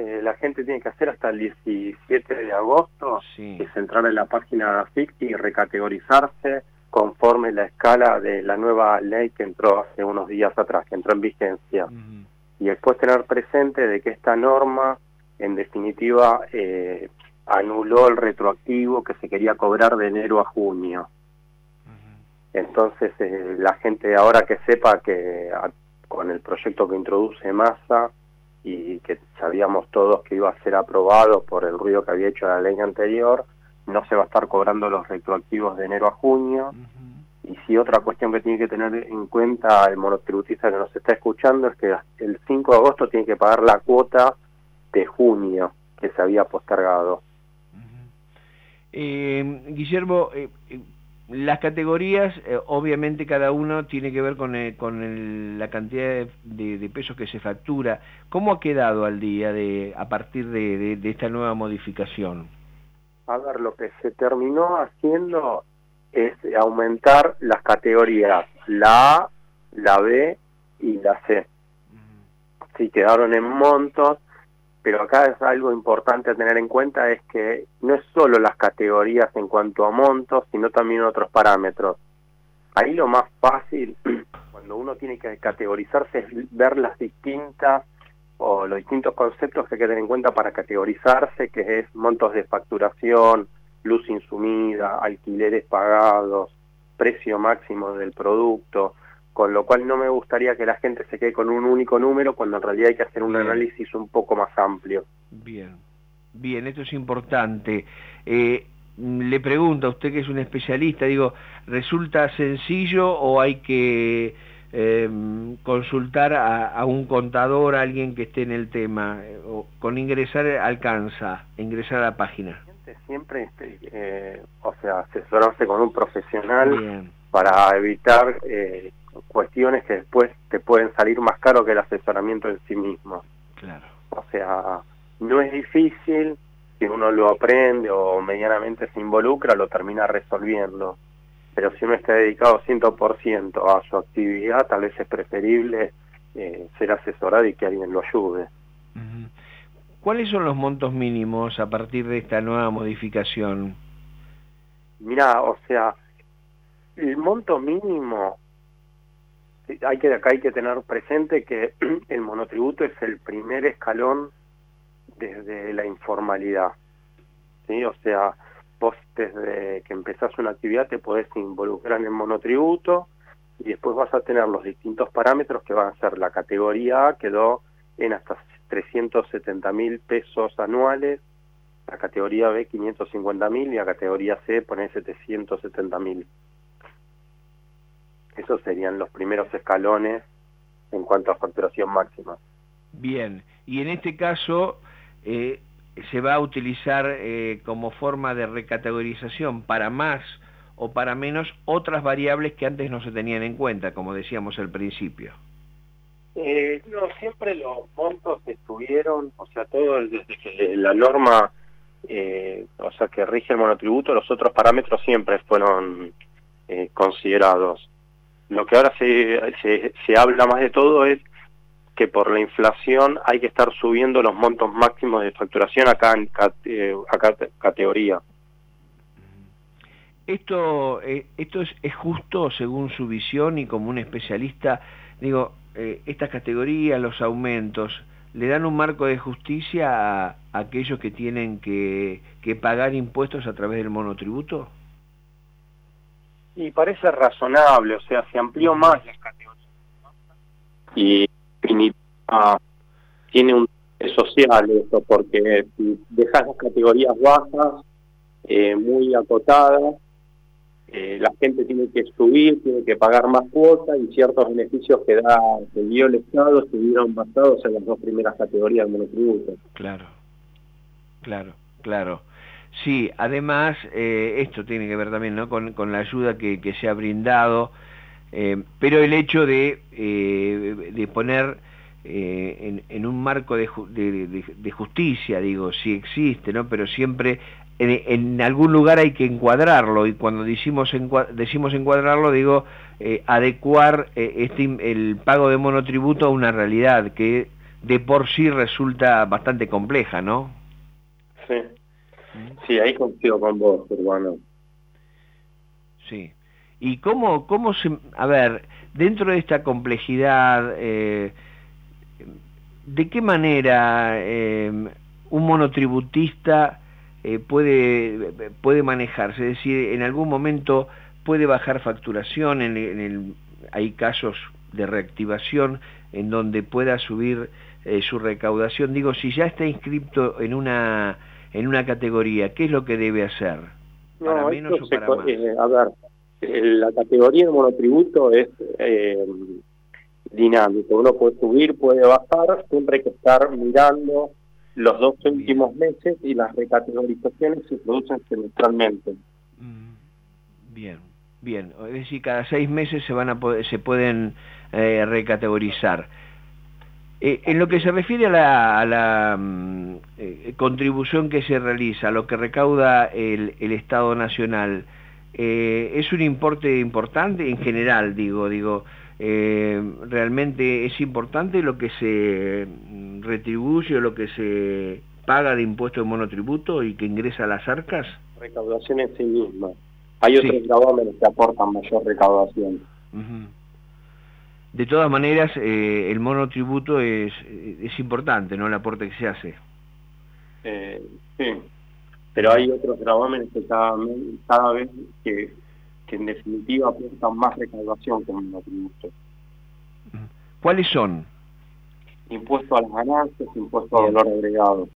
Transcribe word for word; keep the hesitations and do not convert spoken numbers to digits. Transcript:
que la gente tiene que hacer hasta el diecisiete de agosto, sí. es entrar en la página de AFIC y recategorizarse conforme la escala de la nueva ley que entró hace unos días atrás, que entró en vigencia. Uh-huh. Y después tener presente de que esta norma, en definitiva, eh, anuló el retroactivo que se quería cobrar de enero a junio. Uh-huh. Entonces, eh, la gente ahora que sepa que a, con el proyecto que introduce Massa, y que sabíamos todos que iba a ser aprobado por el ruido que había hecho la ley anterior, no se va a estar cobrando los retroactivos de enero a junio. Uh-huh. Y sí, otra cuestión que tiene que tener en cuenta el monotributista que nos está escuchando es que el cinco de agosto tiene que pagar la cuota de junio que se había postergado. Uh-huh. eh, Guillermo, eh, eh, las categorías, eh, obviamente cada uno tiene que ver con, el, con el, la cantidad de, de, de pesos que se factura. ¿Cómo ha quedado al día de a partir de, de, de esta nueva modificación? A ver, lo que se terminó haciendo es aumentar las categorías, la A, la B y la C. Uh-huh. Sí, quedaron en montos, pero acá es algo importante a tener en cuenta, es que no es solo las categorías en cuanto a montos, sino también otros parámetros. Ahí lo más fácil, cuando uno tiene que categorizarse, es ver las distintas o los distintos conceptos que hay que tener en cuenta para categorizarse, que es montos de facturación, luz insumida, alquileres pagados, precio máximo del producto, con lo cual no me gustaría que la gente se quede con un único número cuando en realidad hay que hacer un Bien. análisis un poco más amplio. Bien, bien, esto es importante. Eh, le pregunto a usted que es un especialista, digo, ¿resulta sencillo o hay que eh, consultar a, a un contador, a alguien que esté en el tema? O con ingresar alcanza, ingresar a la página. Siempre, eh, o sea, asesorarse con un profesional Bien. para evitar eh, cuestiones que después te pueden salir más caro que el asesoramiento en sí mismo. Claro. O sea, no es difícil, si uno lo aprende o medianamente se involucra, lo termina resolviendo. Pero si uno está dedicado cien por ciento a su actividad, tal vez es preferible eh, ser asesorado y que alguien lo ayude. Uh-huh. ¿Cuáles son los montos mínimos a partir de esta nueva modificación? Mirá, o sea, el monto mínimo, hay que acá hay que tener presente que el monotributo es el primer escalón desde la informalidad, ¿sí? O sea, vos desde que empezás una actividad te podés involucrar en el monotributo y después vas a tener los distintos parámetros que van a ser la categoría A, quedó en hasta trescientos setenta mil pesos anuales, la categoría B quinientos cincuenta mil y la categoría C pone setecientos setenta mil. Esos serían los primeros escalones en cuanto a facturación máxima. Bien, y en este caso eh, se va a utilizar eh, como forma de recategorización para más o para menos otras variables que antes no se tenían en cuenta, como decíamos al principio. Eh, no, siempre los montos estuvieron, o sea, todo desde que la norma, eh, o sea, que rige el monotributo, los otros parámetros siempre fueron eh, considerados. Lo que ahora se, se, se habla más de todo es que por la inflación hay que estar subiendo los montos máximos de facturación a cada, eh, a cada categoría. Esto, eh, esto es, es justo según su visión y como un especialista, digo, eh, estas categorías, los aumentos, ¿le dan un marco de justicia a, a aquellos que tienen que, que pagar impuestos a través del monotributo? Y parece razonable, o sea, se amplió más las categorías, ¿no? Y, y uh, tiene un social eso, porque si dejas las categorías bajas, eh, muy acotadas, eh, la gente tiene que subir, tiene que pagar más cuotas y ciertos beneficios que da que dio el Estado se vieron basados en las dos primeras categorías del monotributo. Claro, claro, claro. Sí, además, eh, esto tiene que ver también, ¿no?, con, con la ayuda que, que se ha brindado, eh, pero el hecho de, eh, de poner eh, en, en un marco de, de, de, de justicia, digo, sí existe, ¿no?, pero siempre en, en algún lugar hay que encuadrarlo, y cuando decimos, encuad, decimos encuadrarlo, digo, eh, adecuar eh, este, el pago de monotributo a una realidad, que de por sí resulta bastante compleja, ¿no? Sí, sí, ahí coincido con vos, Urbano. Sí. ¿Y cómo, cómo se... A ver, dentro de esta complejidad, eh, ¿de qué manera eh, un monotributista eh, puede, puede manejarse? Es decir, en algún momento puede bajar facturación, en, en el, hay casos de reactivación en donde pueda subir eh, su recaudación. Digo, si ya está inscrito en una, en una categoría, ¿qué es lo que debe hacer? ¿Para No, menos esto o se, para más? eh, a ver, eh, la categoría de monotributo es eh, dinámico. Uno puede subir, puede bajar, siempre hay que estar mirando los dos últimos meses y las recategorizaciones se producen semestralmente. Bien, bien. Es decir, cada seis meses se van a poder, se pueden eh, recategorizar. Eh, en lo que se refiere a la, a la mm, eh, contribución que se realiza, a lo que recauda el, el Estado Nacional, eh, ¿es un importe importante en general, digo, digo, eh, realmente es importante lo que se mm, retribuye o lo que se paga de impuesto de monotributo y que ingresa a las arcas? Recaudación en sí misma. Hay otros Sí. gravámenes que aportan mayor recaudación. Uh-huh. De todas maneras, eh, el monotributo es, es importante, ¿no? El aporte que se hace. Eh, sí, pero hay otros gravámenes que cada, cada vez que, que en definitiva aportan más recaudación que el monotributo. ¿Cuáles son? Impuesto a las ganancias, impuesto a valor agregado.